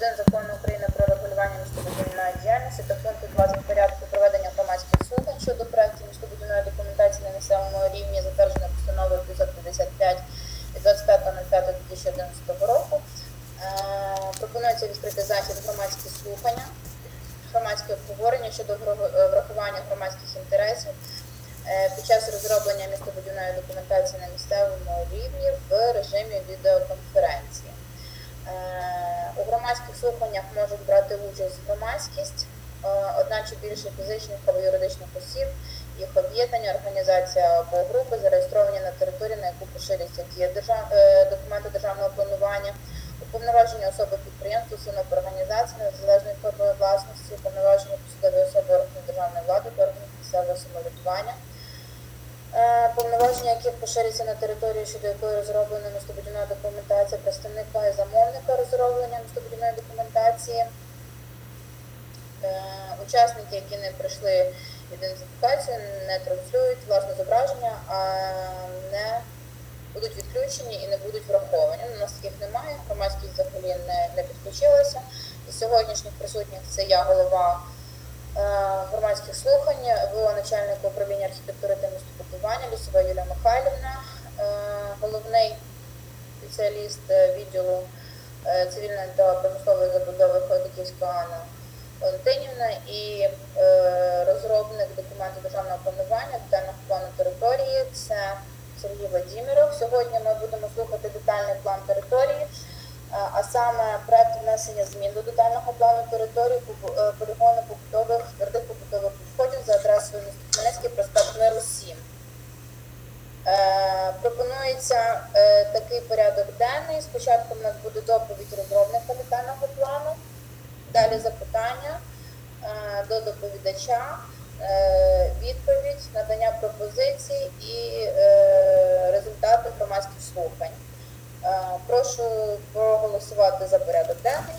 1 Закону України про регулювання містобудівної діяльності та пункту 20 порядку проведення громадських слухань щодо проектів містобудівної документації на місцевому рівні, затвердженої постановою 555 від 25.05.2011 року. Пропонується відкрити захід громадські слухання, громадське обговорення щодо врахування громадських інтересів під час розроблення містобудівної документації на місцевому рівні в режимі відеоконференції. У громадських слуханнях можуть брати участь громадськість, одна чи більше фізичних або юридичних осіб, їх об'єднання, організація або групи, зареєстровані на території, на яку поширюються дії документи державного планування, уповноважені особи підприємств, установ організацій, незалежної форми власності, уповноважені посадові особи органів державної влади, органів місцевого самоврядування, повноваження яких поширюються на території, щодо якої розроблена містобудівна документація, представника і замовника розроблення містобудівної документації, учасники, які не пройшли ідентифікацію, не транслюють власне зображення, а не будуть відключені і не будуть враховані. У нас таких немає, громадськість взагалі не підключилася. Із сьогоднішніх присутніх це я, голова громадських слухань, ВО начальник управління архітектури та містобудування Лісова Юлія Михайлівна, головний спеціаліст відділу цивільної та промислової забудови Ходаківська Анна Валентинівна і розробник документу державного планування, детального плану території – це Сергій Владимиров. Сьогодні ми будемо слухати детальний план території, а саме проект внесення змін до детального плану території полігону побутових, твердих побутових відходів за адресою міста Хмельницький, проспект Миру 7. Пропонується такий порядок денний. Спочатку в нас буде доповідь розробника детального плану, далі запитання до доповідача, відповідь, надання пропозицій і результати громадських слухань. Прошу проголосувати за порядок денний.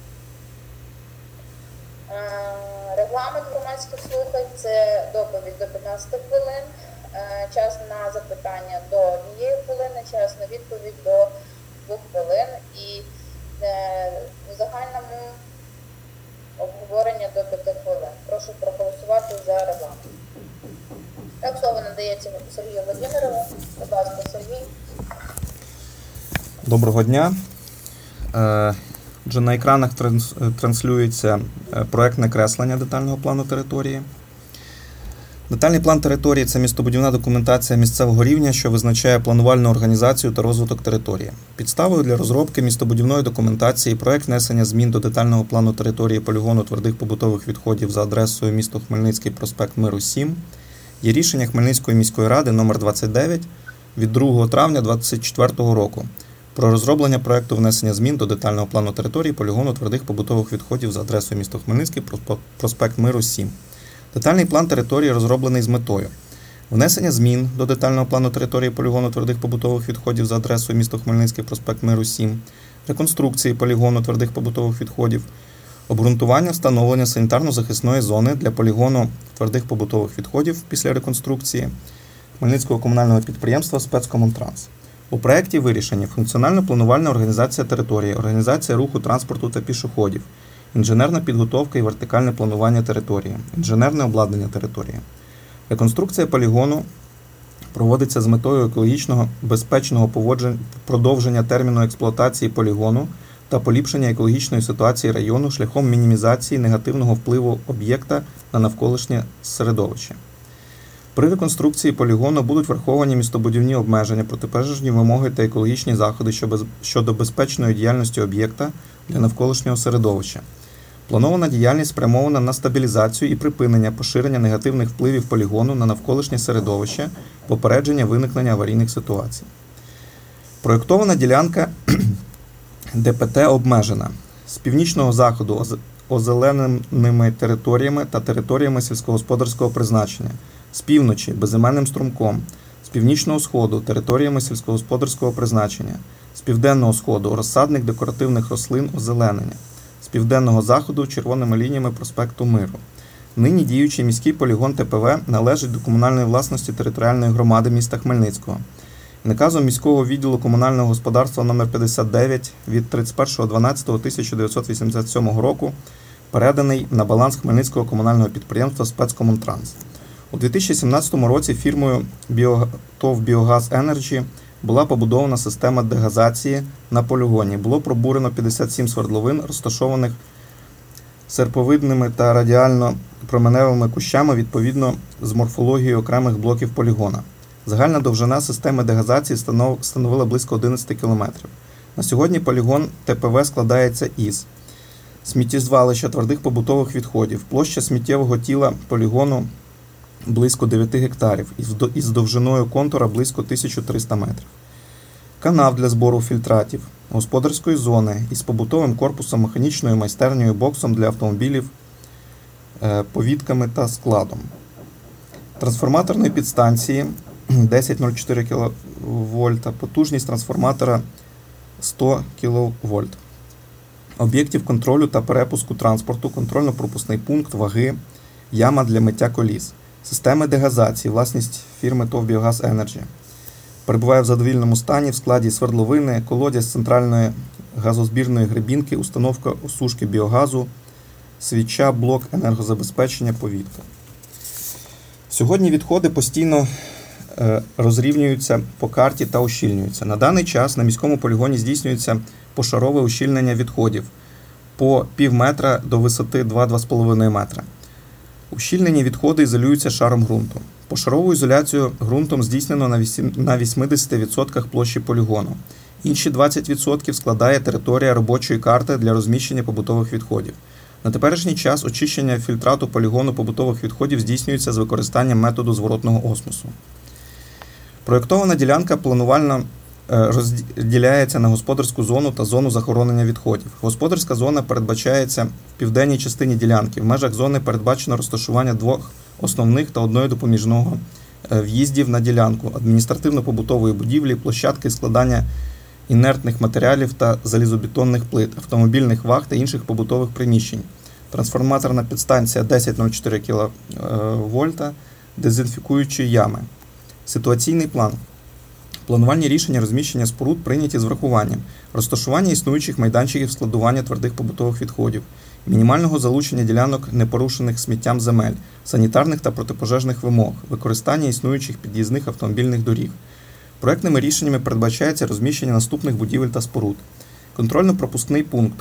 Регламент громадських слухань – це доповідь до 15 хвилин, час на запитання до 1 хвилини, час на відповідь до 2 хвилин і в загальному обговорення до 5 хвилин. Прошу проголосувати за регламент. Так, слово надається Сергію Владимирову. Будь ласка, Сергій. Доброго дня. Отже, на екранах транслюється проектне креслення детального плану території. Детальний план території – це містобудівна документація місцевого рівня, що визначає планувальну організацію та розвиток території. Підставою для розробки містобудівної документації проект внесення змін до детального плану території полігону твердих побутових відходів за адресою місто Хмельницький, проспект Миру 7 є рішення Хмельницької міської ради номер 29 від 2 травня 2024 року про розроблення проекту внесення змін до детального плану території полігону твердих побутових відходів за адресою місто Хмельницький, проспект Миру 7. Детальний план території розроблений з метою внесення змін до детального плану території полігону твердих побутових відходів за адресою місто Хмельницький, проспект Миру 7, реконструкції полігону твердих побутових відходів, обґрунтування встановлення санітарно-захисної зони для полігону твердих побутових відходів після реконструкції Хмельницького комунального підприємства «Спецкомунтранс». У проєкті вирішені функціонально-планувальна організація території, організація руху транспорту та пішоходів, інженерна підготовка і вертикальне планування території, інженерне обладнання території. Реконструкція полігону проводиться з метою екологічного безпечного продовження терміну експлуатації полігону та поліпшення екологічної ситуації району шляхом мінімізації негативного впливу об'єкта на навколишнє середовище. При реконструкції полігону будуть враховані містобудівні обмеження, протипожежні вимоги та екологічні заходи щодо безпечної діяльності об'єкта для навколишнього середовища. Планована діяльність спрямована на стабілізацію і припинення поширення негативних впливів полігону на навколишнє середовище, попередження виникнення аварійних ситуацій. Проєктована ділянка ДПТ обмежена з північного заходу озелененими територіями та територіями сільськогосподарського призначення, з півночі безіменним струмком, з північного сходу територіями сільськогосподарського призначення, з південного сходу розсадник декоративних рослин озеленення, з південного заходу червоними лініями проспекту Миру. Нині діючий міський полігон ТПВ належить до комунальної власності територіальної громади міста Хмельницького. Наказом міського відділу комунального господарства номер 59 від 31.12.1987 року переданий на баланс Хмельницького комунального підприємства «Спецкомунтранс». У 2017 році фірмою ТОВ «Біогаз Енерджі» була побудована система дегазації на полігоні. Було пробурено 57 свердловин, розташованих серповидними та радіально-променевими кущами відповідно з морфологією окремих блоків полігона. Загальна довжина системи дегазації становила близько 11 км. На сьогодні полігон ТПВ складається із сміттєзвалища твердих побутових відходів. Площа сміттєвого тіла полігону близько 9 гектарів із довжиною контура близько 1300 метрів. Канав для збору фільтратів, господарської зони із побутовим корпусом, механічною майстернею, боксом для автомобілів, повідками та складом. Трансформаторної підстанції 10,04 кВт, потужність трансформатора 100 кВт. Об'єктів контролю та перепуску транспорту, контрольно-пропускний пункт, ваги, яма для миття коліс. Системи дегазації, власність фірми ТОВ «Біогаз Енерджі». Перебуває в задовільному стані в складі свердловини, колодязь центральної газозбірної гребінки, установка осушки біогазу, свіча, блок енергозабезпечення, повідка. Сьогодні відходи постійно розрівнюються по карті та ущільнюються. На даний час на міському полігоні здійснюється пошарове ущільнення відходів по пів метра до висоти 2-2,5 метра. Ущільнені відходи ізолюються шаром ґрунту. Пошарову ізоляцію ґрунтом здійснено на 80% площі полігону. Інші 20% складає територія робочої карти для розміщення побутових відходів. На теперішній час очищення фільтрату полігону побутових відходів здійснюється з використанням методу зворотного осмосу. Проєктована ділянка планувально розділяється на господарську зону та зону захоронення відходів. Господарська зона передбачається в південній частині ділянки. В межах зони передбачено розташування двох основних та одної допоміжного в'їздів на ділянку, адміністративно-побутової будівлі, площадки складання інертних матеріалів та залізобетонних плит, автомобільних ваг та інших побутових приміщень. Трансформаторна підстанція 10,04 кВт, дезінфікуючі ями. Ситуаційний план. Планувальні рішення розміщення споруд прийняті з врахуванням розташування існуючих майданчиків складування твердих побутових відходів, мінімального залучення ділянок непорушених сміттям земель, санітарних та протипожежних вимог, використання існуючих під'їзних автомобільних доріг. Проектними рішеннями передбачається розміщення наступних будівель та споруд. Контрольно-пропускний пункт.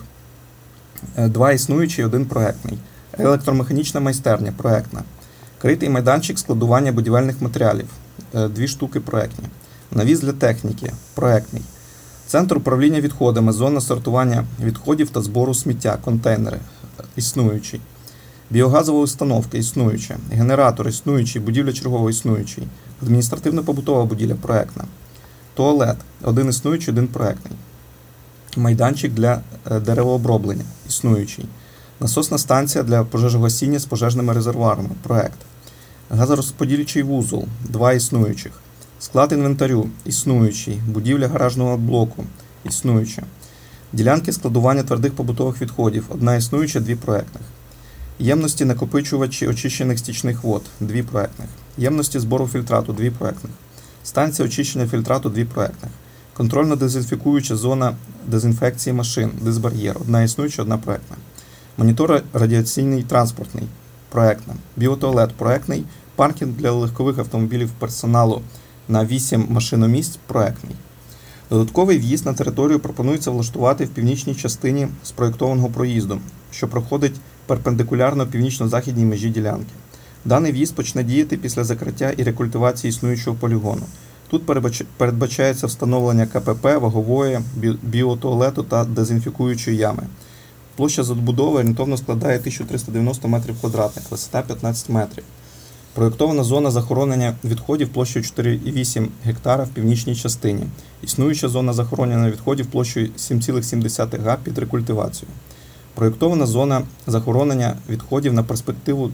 2 існуючі, 1 проектний. Електромеханічна майстерня, проектна. Критий майданчик складування будівельних матеріалів, 2 штуки проектні. Навіс для техніки, проектний. Центр управління відходами, зона сортування відходів та збору сміття, контейнери, існуючий. Біогазова установка, існуюча. Генератор, існуючий, будівля чергова, існуючий. Адміністративно-побутова будівля, проектна. Туалет, 1 існуючий, 1 проектний. Майданчик для деревооброблення, існуючий. Насосна станція для пожежогасіння з пожежними резервуарами, проект. Газорозподільчий вузол, 2 існуючих. Склад інвентарю, існуючий. Будівля гаражного блоку, існуюча. Ділянки складування твердих побутових відходів, 1 існуюча, 2 проектних. Ємності накопичувачі очищених стічних вод, 2 проектних. Ємності збору фільтрату, 2 проектних. Станція очищення фільтрату, 2 проектних. Контрольно-дезінфікуюча зона дезінфекції машин, дезбар'єр, 1 існуюча, 1 проектна. Монітор радіаційний транспортний, проектна. Біотуалет, проектний. Паркінг для легкових автомобілів персоналу на 8 машиномісць, проектний. Додатковий в'їзд на територію пропонується влаштувати в північній частині спроєктованого проїзду, що проходить перпендикулярно північно-західній межі ділянки. Даний в'їзд почне діяти після закриття і рекультивації існуючого полігону. Тут передбачається встановлення КПП, вагової, біотуалету та дезінфікуючої ями. Площа забудови орієнтовно складає 1390 м2, висота 15 метрів. Проєктована зона захоронення відходів площею 4,8 гектара в північній частині. Існуюча зона захоронення відходів площею 7,7 га під рекультивацію. Проєктована зона захоронення відходів на перспективу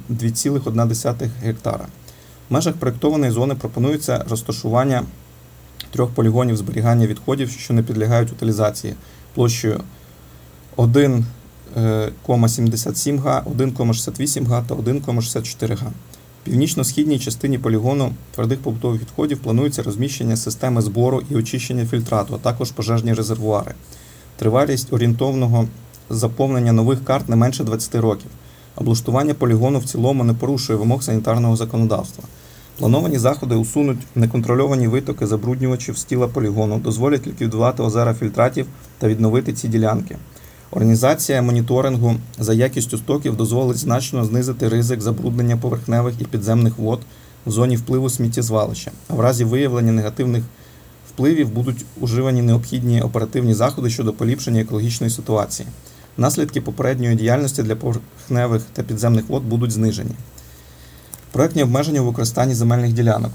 2,1 гектара. В межах проєктованої зони пропонується розташування 3 полігонів зберігання відходів, що не підлягають утилізації, площею 1,77 га, 1,68 га та 1,64 га. В північно-східній частині полігону твердих побутових відходів планується розміщення системи збору і очищення фільтрату, а також пожежні резервуари. Тривалість орієнтовного заповнення нових карт не менше 20 років. Облаштування полігону в цілому не порушує вимог санітарного законодавства. Плановані заходи усунуть неконтрольовані витоки забруднювачів з тіла полігону, дозволять ліквідувати озера фільтратів та відновити ці ділянки. Організація моніторингу за якістю стоків дозволить значно знизити ризик забруднення поверхневих і підземних вод в зоні впливу сміттєзвалища. А в разі виявлення негативних впливів будуть уживані необхідні оперативні заходи щодо поліпшення екологічної ситуації. Наслідки попередньої діяльності для поверхневих та підземних вод будуть знижені. Проектні обмеження у використанні земельних ділянок.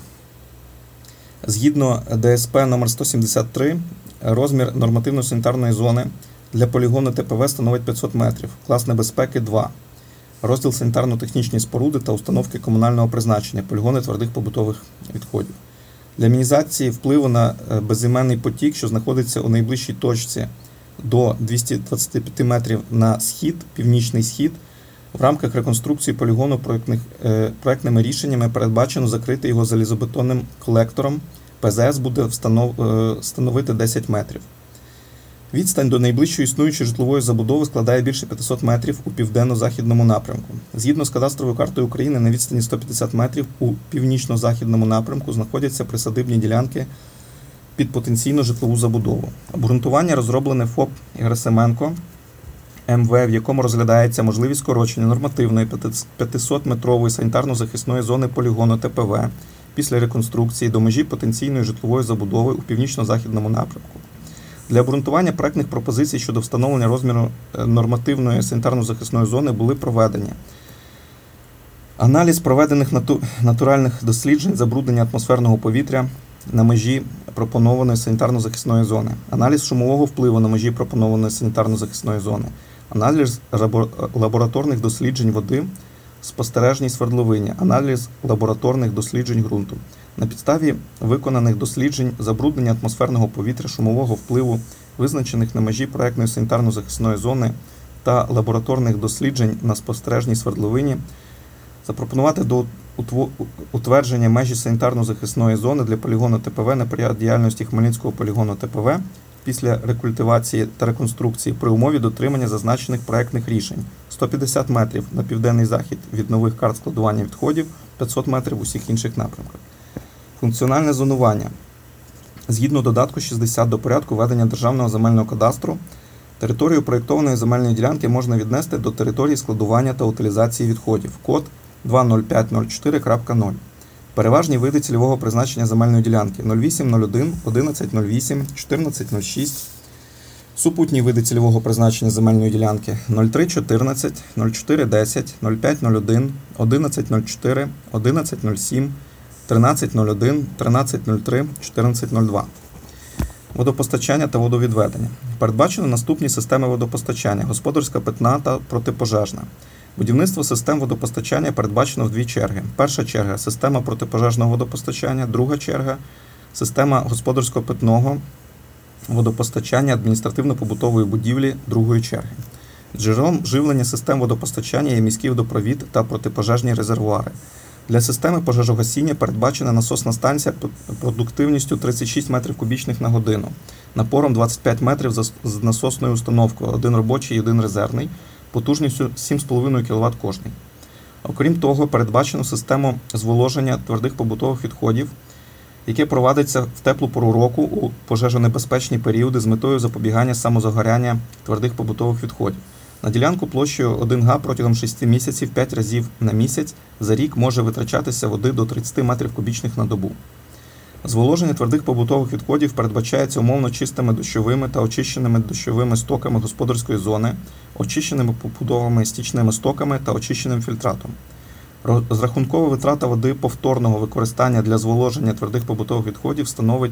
Згідно ДСП номер 173, розмір нормативно-санітарної зони для полігону ТПВ становить 500 метрів, клас небезпеки 2, розділ санітарно-технічні споруди та установки комунального призначення, полігони твердих побутових відходів. Для мінімізації впливу на безіменний потік, що знаходиться у найближчій точці до 225 метрів на схід, північний схід, в рамках реконструкції полігону проектними рішеннями передбачено закрити його залізобетонним колектором. ПЗС буде становити 10 метрів. Відстань до найближчої існуючої житлової забудови складає більше 500 метрів у південно-західному напрямку. Згідно з кадастровою картою України, на відстані 150 метрів у північно-західному напрямку знаходяться присадибні ділянки під потенційну житлову забудову. Обґрунтування розроблене ФОП Герасименко МВ, в якому розглядається можливість скорочення нормативної 500-метрової санітарно-захисної зони полігону ТПВ після реконструкції до межі потенційної житлової забудови у північно-західному напрямку. Для обґрунтування проектних пропозицій щодо встановлення розміру нормативної санітарно-захисної зони були проведені аналіз проведених натуральних досліджень забруднення атмосферного повітря на межі пропонованої санітарно-захисної зони, аналіз шумового впливу на межі пропонованої санітарно-захисної зони, аналіз лабораторних досліджень води, спостережній свердловині, аналіз лабораторних досліджень ґрунту. На підставі виконаних досліджень забруднення атмосферного повітря, шумового впливу, визначених на межі проектної санітарно-захисної зони та лабораторних досліджень на спостережній свердловині, запропонувати до утвердження межі санітарно-захисної зони для полігону ТПВ на період діяльності Хмельницького полігону ТПВ після рекультивації та реконструкції при умові дотримання зазначених проектних рішень: 150 метрів на південний захід від нових карт складування відходів, 500 метрів в усіх інших напрямках. Функціональне зонування. Згідно додатку 60 до порядку ведення Державного земельного кадастру, територію проєктованої земельної ділянки можна віднести до території складування та утилізації відходів. Код 20504.0. Переважні види цільового призначення земельної ділянки: 0801, 1108, 1406. Супутні види цільового призначення земельної ділянки: 0314, 0410, 0501, 1104, 1107, 1301, 1303, 1402. Водопостачання та водовідведення. Передбачено наступні системи водопостачання: господарська, питна та протипожежна. Будівництво систем водопостачання передбачено в дві черги. Перша черга – система протипожежного водопостачання, друга черга – система господарсько-питного водопостачання адміністративно-побутової будівлі другої черги. Джерелом живлення систем водопостачання є міський водопровід та протипожежні резервуари. Для системи пожежогасіння передбачена насосна станція продуктивністю 36 метрів кубічних на годину, напором 25 метрів з насосною установкою, один робочий і один резервний, потужністю 7,5 кВт кожний. Окрім того, передбачено систему зволоження твердих побутових відходів, яке провадиться в теплу пору року у пожежонебезпечні періоди з метою запобігання самозагоряння твердих побутових відходів. На ділянку площею 1 га протягом 6 місяців 5 разів на місяць за рік може витрачатися води до 30 метрів кубічних на добу. Зволоження твердих побутових відходів передбачається умовно чистими дощовими та очищеними дощовими стоками господарської зони, очищеними побутовими стічними стоками та очищеним фільтратом. Розрахункова витрата води повторного використання для зволоження твердих побутових відходів становить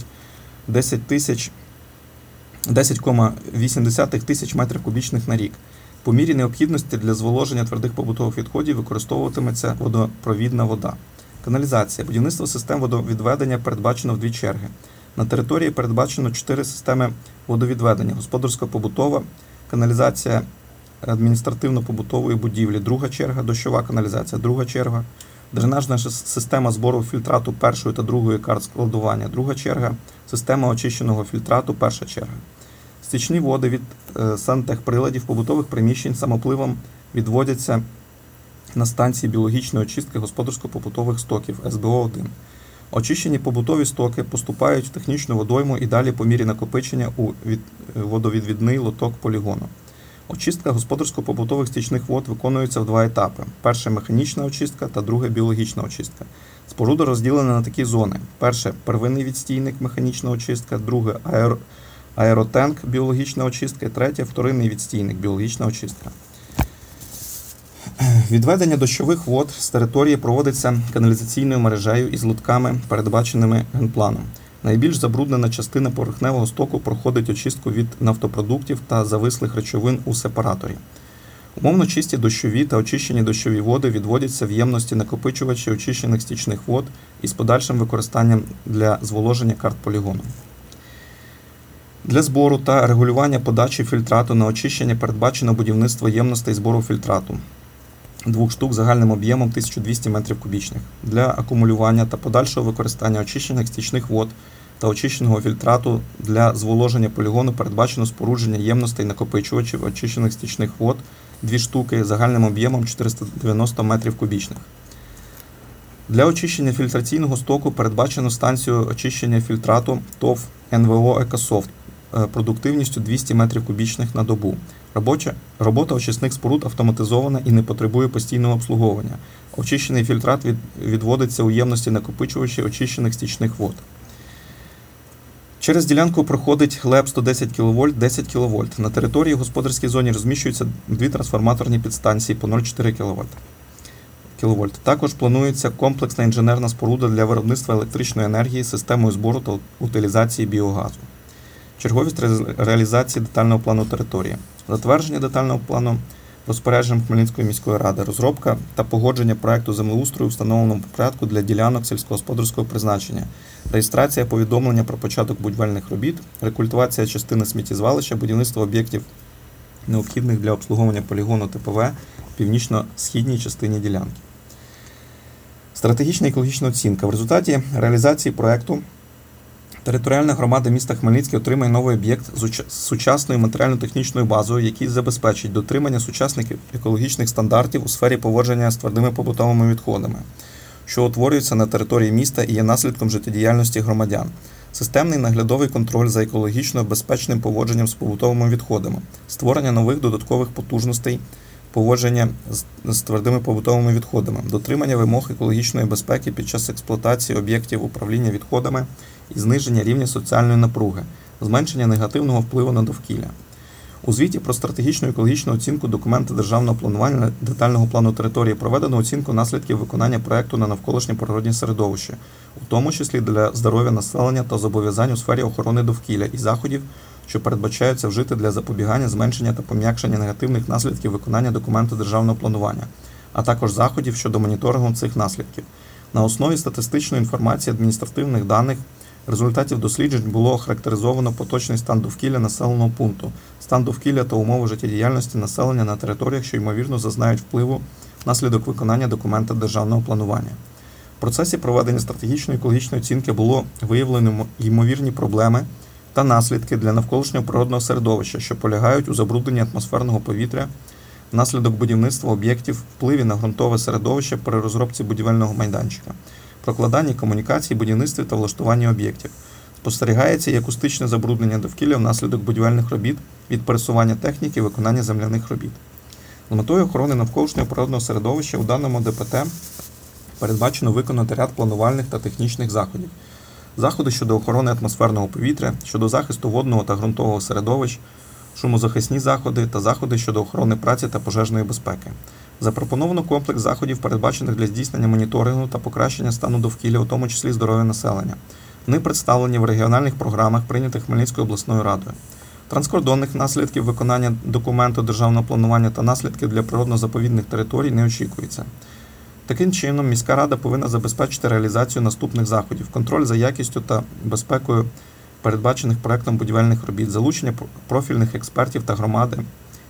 10,8 тисяч метрів кубічних на рік. По мірі необхідності для зволоження твердих побутових відходів використовуватиметься водопровідна вода. Каналізація. Будівництво систем водовідведення передбачено в дві черги. На території передбачено 4 системи водовідведення: господарсько-побутова, каналізація адміністративно-побутової будівлі, друга черга, дощова каналізація, друга черга, дренажна система збору фільтрату першої та другої карт складування, друга черга, система очищеного фільтрату, перша черга. Стічні води від сантехприладів побутових приміщень самопливом відводяться на станції біологічної очистки господарсько-побутових стоків СБО-1. Очищені побутові стоки поступають в технічну водойму і далі по мірі накопичення у водовідвідний лоток полігону. Очистка господарсько-побутових стічних вод виконується в два етапи. Перше – механічна очистка та друге – біологічна очистка. Споруда розділена на такі зони. Перше – первинний відстійник – механічна очистка, друге – аеротенк – біологічна очистка, і третє – вторинний відстійник – біологічна очистка. Відведення дощових вод з території проводиться каналізаційною мережею із лотками, передбаченими генпланом. Найбільш забруднена частина поверхневого стоку проходить очистку від нафтопродуктів та завислих речовин у сепараторі. Умовно чисті дощові та очищені дощові води відводяться в ємності накопичувачі очищених стічних вод із подальшим використанням для зволоження карт полігону. Для збору та регулювання подачі фільтрату на очищення передбачено будівництво ємностей збору фільтрату 2 штук загальним об'ємом 1200 м3. Для акумулювання та подальшого використання очищених стічних вод та очищеного фільтрату для зволоження полігону передбачено спорудження ємностей накопичувачів очищених стічних вод 2 штуки загальним об'ємом 490 м3. Для очищення фільтраційного стоку передбачено станцію очищення фільтрату ТОВ НВО «Екософт» продуктивністю 200 м3 на добу. Робота очисних споруд автоматизована і не потребує постійного обслуговування. Очищений фільтрат відводиться у ємності накопичувачі очищених стічних вод. Через ділянку проходить ЛЕП 110 кВт, 10 кВт. На території господарській зоні розміщуються 2 трансформаторні підстанції по 0,4 кВт. Також планується комплексна інженерна споруда для виробництва електричної енергії з системою збору та утилізації біогазу. Черговість реалізації детального плану території. Затвердження детального плану розпорядженням Хмельницької міської ради, розробка та погодження проекту землеустрою у встановленому порядку для ділянок сільськогосподарського призначення, реєстрація повідомлення про початок будівельних робіт, рекультивація частини сміттєзвалища, будівництво об'єктів, необхідних для обслуговування полігону ТПВ в північно-східній частині ділянки. Стратегічна екологічна оцінка. В результаті реалізації проекту територіальна громада міста Хмельницький отримає новий об'єкт з сучасною матеріально-технічною базою, який забезпечить дотримання сучасних екологічних стандартів у сфері поводження з твердими побутовими відходами, що утворюються на території міста і є наслідком життєдіяльності громадян. Системний наглядовий контроль за екологічно безпечним поводженням з побутовими відходами, створення нових додаткових потужностей поводження з твердими побутовими відходами, дотримання вимог екологічної безпеки під час експлуатації об'єктів управління відходами і зниження рівня соціальної напруги, зменшення негативного впливу на довкілля. У звіті про стратегічну екологічну оцінку документа державного планування детального плану території проведено оцінку наслідків виконання проекту на навколишнє природне середовище, у тому числі для здоров'я населення та зобов'язань у сфері охорони довкілля і заходів, що передбачаються вжити для запобігання, зменшення та пом'якшення негативних наслідків виконання документу державного планування, а також заходів щодо моніторингу цих наслідків. На основі статистичної інформації, адміністративних даних, результатів досліджень було охарактеризовано поточний стан довкілля населеного пункту, стан довкілля та умови життєдіяльності населення на територіях, що ймовірно зазнають впливу внаслідок виконання документа державного планування. В процесі проведення стратегічної екологічної оцінки було виявлено ймовірні проблеми та наслідки для навколишнього природного середовища, що полягають у забрудненні атмосферного повітря внаслідок будівництва об'єктів, впливі на ґрунтове середовище при розробці будівельного майданчика, прокладанні комунікацій, будівництві та влаштуванні об'єктів. Спостерігається і акустичне забруднення довкілля внаслідок будівельних робіт від пересування техніки і виконання земляних робіт. З метою охорони навколишнього природного середовища у даному ДПТ передбачено виконати ряд планувальних та технічних заходів. Заходи щодо охорони атмосферного повітря, щодо захисту водного та ґрунтового середовищ, шумозахисні заходи та заходи щодо охорони праці та пожежної безпеки. Запропоновано комплекс заходів, передбачених для здійснення моніторингу та покращення стану довкілля, у тому числі здоров'я населення. Вони представлені в регіональних програмах, прийнятих Хмельницькою обласною радою. Транскордонних наслідків виконання документу державного планування та наслідків для природно-заповідних територій не очікується. Таким чином, міська рада повинна забезпечити реалізацію наступних заходів: контроль за якістю та безпекою передбачених проектом будівельних робіт, залучення профільних експертів та громади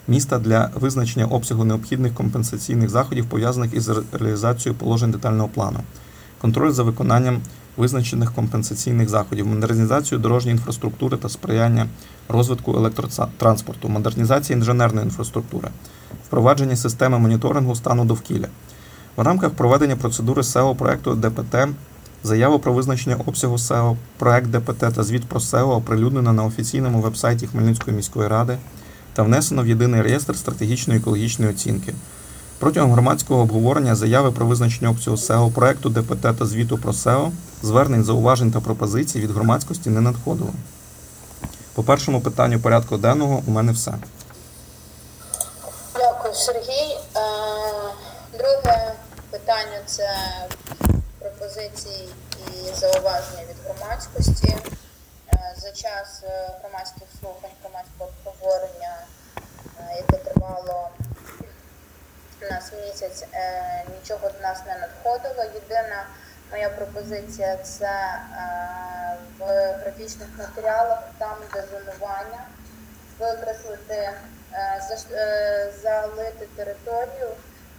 міста для визначення обсягу необхідних компенсаційних заходів, пов'язаних із реалізацією положень детального плану, контроль за виконанням визначених компенсаційних заходів, модернізацію дорожньої інфраструктури та сприяння розвитку електротранспорту, модернізація інженерної інфраструктури, впровадження системи моніторингу стану довкілля. В рамках проведення процедури СЕО проекту ДПТ заяву про визначення обсягу СЕО, проект ДПТ та звіт про СЕО оприлюднено на офіційному вебсайті Хмельницької міської ради та внесено в єдиний реєстр стратегічної екологічної оцінки. Протягом громадського обговорення заяви про визначення обсягу СЕО, проекту ДПТ та звіту про СЕО, звернень, зауважень та пропозицій від громадськості не надходило. По першому питанню порядку денного у мене все. Дякую, Сергій. Друге питання – це пропозиції і зауваження від громадськості. За час громадських слухань, громадського обговорення, яке тривало у нас місяць, нічого до нас не надходило. Єдина моя пропозиція – це в графічних матеріалах, там, де зонування, викреслити, залити територію,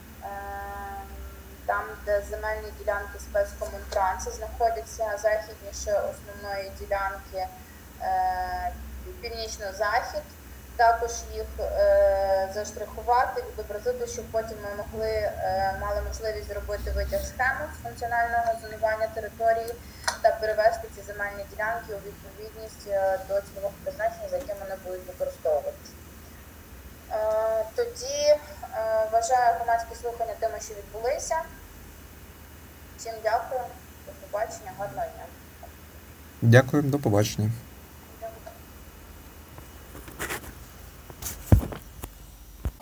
там, де земельні ділянки спецкомунтрансу знаходяться західніше основної ділянки, північно-захід, також їх заштрихувати, відобразити, щоб потім ми мали можливість зробити витяг схеми з функціонального зонування території та перевести ці земельні ділянки у відповідність до цільового призначення, за яким вони будуть використовуватися. Тоді вважаю громадські слухання тими, що відбулися. Всім дякую, до побачення, гарного дня. Дякую, до побачення.